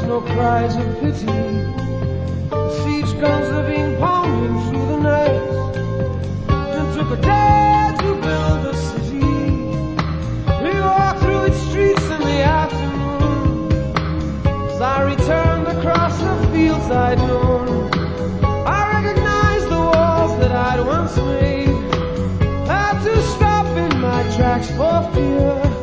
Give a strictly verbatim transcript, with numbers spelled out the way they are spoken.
voice, no cries of pity. Siege guns are being pounding through the night. It took a day to build a city. We walked through its streets in the afternoon. As I returned across the fields I'd known, I recognized the walls that I'd once made. I had to stop in my tracks for fear.